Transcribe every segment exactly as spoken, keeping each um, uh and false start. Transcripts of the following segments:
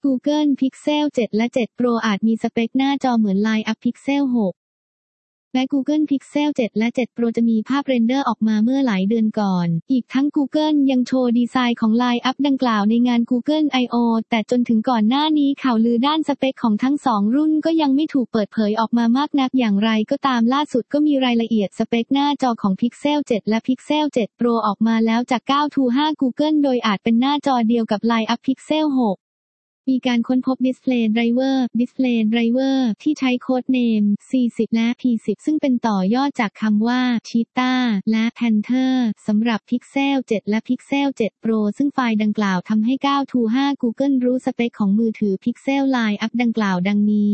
Google Pixel เจ็ด และ เจ็ด Pro อาจมีสเปคหน้าจอเหมือน Line-up Pixel หก แม้ Google Pixel เจ็ด และ เจ็ด Pro จะมีภาพเรนเดอร์ออกมาเมื่อหลายเดือนก่อน อีกทั้ง Google ยังโชว์ดีไซน์ของ Line-up ดังกล่าวในงาน Google ไอ โอ แต่จนถึงก่อนหน้านี้ข่าวลือด้านสเปคของทั้งสองรุ่นก็ยังไม่ถูกเปิดเผยออกมามากนักอย่างไรก็ตามล่าสุดก็มีรายละเอียดสเปคหน้าจอของ Pixel เจ็ด และ Pixel เจ็ด Pro ออกมาแล้วจาก เก้า ทู ห้า Google โดยอาจเป็นหน้าจอเดียวกับ Line-up Pixel หกมีการค้นพบ Display Driver Display Driver ที่ใช้โค้ดเนม ซี สิบ และ พี สิบ ซึ่งเป็นต่อยอดจากคำว่า Cheetah และ Panther สำหรับ Pixel เจ็ด และ Pixel เจ็ด Pro ซึ่งไฟล์ดังกล่าวทำให้ เก้า ทู ห้า Google รู้สเปคของมือถือ Pixel Line-up ดังกล่าวดังนี้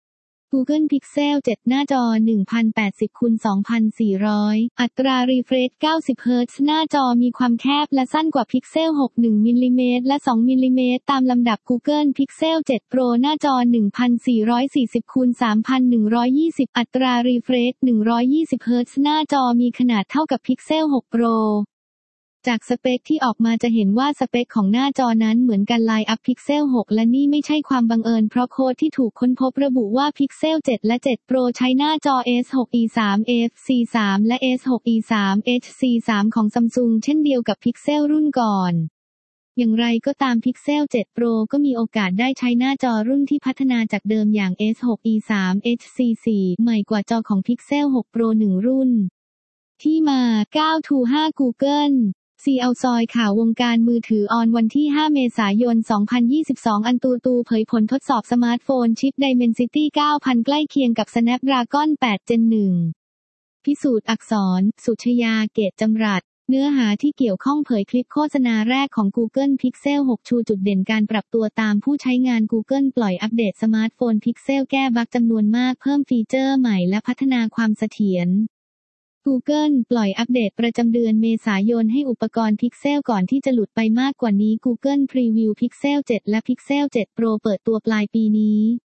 Google Pixel เจ็ด หน้าจอ หนึ่งพันแปดสิบคูณสองพันสี่ร้อย อัตรารีเฟรช เก้าสิบ เฮิร์ตซ์ หน้าจอมีความแคบและสั้นกว่า Pixel หก หนึ่ง มิลลิเมตร และ สอง มิลลิเมตร ตามลำดับ Google Pixel เจ็ด Pro หน้าจอ หนึ่งพันสี่ร้อยสี่สิบคูณสามพันหนึ่งร้อยยี่สิบ อัตรารีเฟรช หนึ่งร้อยยี่สิบ เฮิร์ตซ์ หน้าจอมีขนาดเท่ากับ Pixel หก Proจากสเปคที่ออกมาจะเห็นว่าสเปคของหน้าจอนั้นเหมือนกัน Line-up Pixel หก และนี่ไม่ใช่ความบังเอิญเพราะโค้ดที่ถูกค้นพบระบุว่า Pixel เจ็ด และ เจ็ด Pro ใช้หน้าจอ เอส หก อี สาม เอฟ ซี สาม และ เอส หก อี สาม เอช ซี สาม ของ Samsung เช่นเดียวกับ Pixel รุ่นก่อนอย่างไรก็ตาม Pixel เจ็ด Pro ก็มีโอกาสได้ใช้หน้าจอรุ่นที่พัฒนาจากเดิมอย่าง เอส หก อี สาม เอช ซี สี่ ใหม่กว่าจอของ Pixel หก Pro หนึ่ง รุ่นที่มา เก้า ทู ห้า Googleซี เอาซอยข่าววงการมือถือออนวันที่ ห้า เมษายน สองพันยี่สิบสอง อันตูตูเผยผลทดสอบสมาร์ทโฟนชิป Dimensity เก้าพัน ใกล้เคียงกับ Snapdragon แปด Gen หนึ่ง พิสูจน์อักษร สุชยา เกตจำรัด เนื้อหาที่เกี่ยวข้องเผยคลิปโฆษณาแรกของ Google Pixel หก ชูจุดเด่นการปรับตัวตามผู้ใช้งาน Google ปล่อยอัปเดตสมาร์ทโฟน Pixel แก้บั๊กจำนวนมากเพิ่มฟีเจอร์ใหม่และพัฒนาความเสถียรGoogle ปล่อยอัปเดตประจำเดือนเมษายนให้อุปกรณ์ Pixel ก่อนที่จะหลุดไปมากกว่านี้ Google Preview Pixel เจ็ด และ Pixel เจ็ด Pro เปิดตัวปลายปีนี้